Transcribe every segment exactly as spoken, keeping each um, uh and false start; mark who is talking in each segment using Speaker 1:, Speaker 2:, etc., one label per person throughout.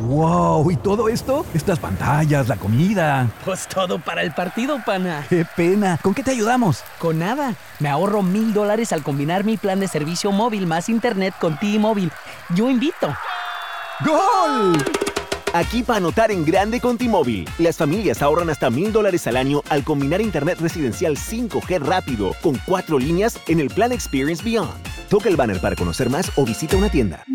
Speaker 1: ¡Wow! ¿Y todo esto? Estas pantallas, la comida.
Speaker 2: Pues todo para el partido, pana.
Speaker 1: ¡Qué pena! ¿Con qué te ayudamos?
Speaker 2: Con nada. Me ahorro mil dólares al combinar mi plan de servicio móvil más internet con T-Mobile. Yo invito.
Speaker 1: ¡Gol!
Speaker 3: Aquí para anotar en grande con T-Mobile. Las familias ahorran hasta mil dólares al año al combinar internet residencial cinco G rápido con cuatro líneas en el plan Experience Beyond. Toca el banner para conocer más o visita una tienda.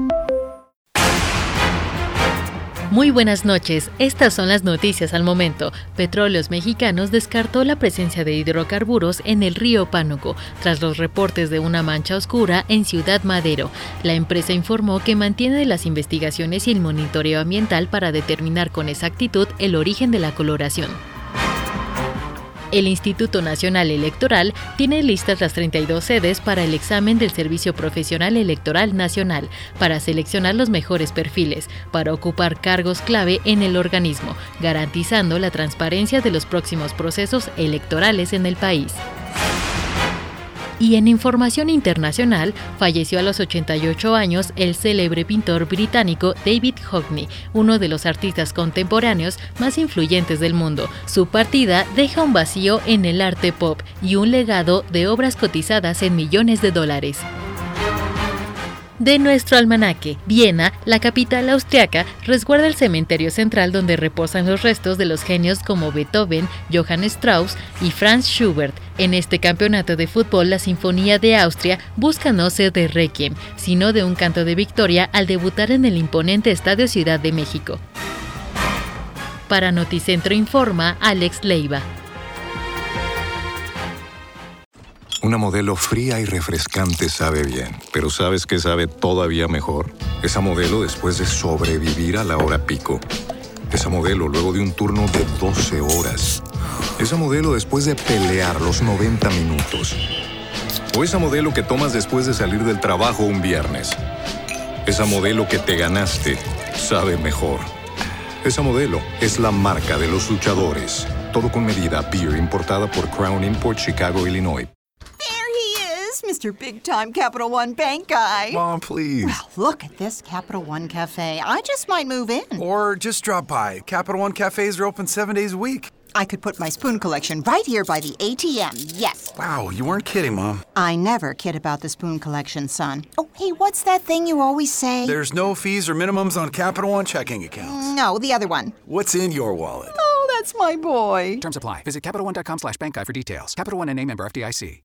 Speaker 4: Muy buenas noches, estas son las noticias al momento. Petróleos Mexicanos descartó la presencia de hidrocarburos en el río Pánuco, tras los reportes de una mancha oscura en Ciudad Madero. La empresa informó que mantiene las investigaciones y el monitoreo ambiental para determinar con exactitud el origen de la coloración. El Instituto Nacional Electoral tiene listas las treinta y dos sedes para el examen del Servicio Profesional Electoral Nacional, para seleccionar los mejores perfiles, para ocupar cargos clave en el organismo, garantizando la transparencia de los próximos procesos electorales en el país. Y en información internacional, falleció a los ochenta y ocho años el célebre pintor británico David Hockney, uno de los artistas contemporáneos más influyentes del mundo. Su partida deja un vacío en el arte pop y un legado de obras cotizadas en millones de dólares. De nuestro almanaque, Viena, la capital austriaca, resguarda el cementerio central donde reposan los restos de los genios como Beethoven, Johann Strauss y Franz Schubert. En este campeonato de fútbol, la Sinfonía de Austria busca no ser de Requiem, sino de un canto de victoria al debutar en el imponente Estadio Ciudad de México. Para Noticentro informa Alex Leiva.
Speaker 5: Una Modelo fría y refrescante sabe bien, pero ¿sabes qué sabe todavía mejor? Esa Modelo después de sobrevivir a la hora pico. Esa Modelo luego de un turno de doce horas. Esa Modelo después de pelear los noventa minutos. O esa Modelo que tomas después de salir del trabajo un viernes. Esa Modelo que te ganaste sabe mejor. Esa Modelo es la marca de los luchadores. Todo con medida. Beer importada por Crown Import, Chicago, Illinois.
Speaker 6: Mister Big Time Capital One Bank guy.
Speaker 7: Mom, please.
Speaker 6: Well, look at this Capital One Cafe. I just might move in.
Speaker 7: Or just drop by. Capital One cafes are open seven days a week.
Speaker 6: I could put my spoon collection right here by the A T M, yes.
Speaker 7: Wow, you weren't kidding, Mom.
Speaker 6: I never kid about the spoon collection, son. Oh, hey, what's that thing you always say?
Speaker 7: There's no fees or minimums on Capital One checking accounts.
Speaker 6: No, the other one.
Speaker 7: What's in your wallet?
Speaker 6: Oh, that's my boy.
Speaker 8: Terms apply. Visit CapitalOne.com slash bank guide for details. Capital One and a member F D I C.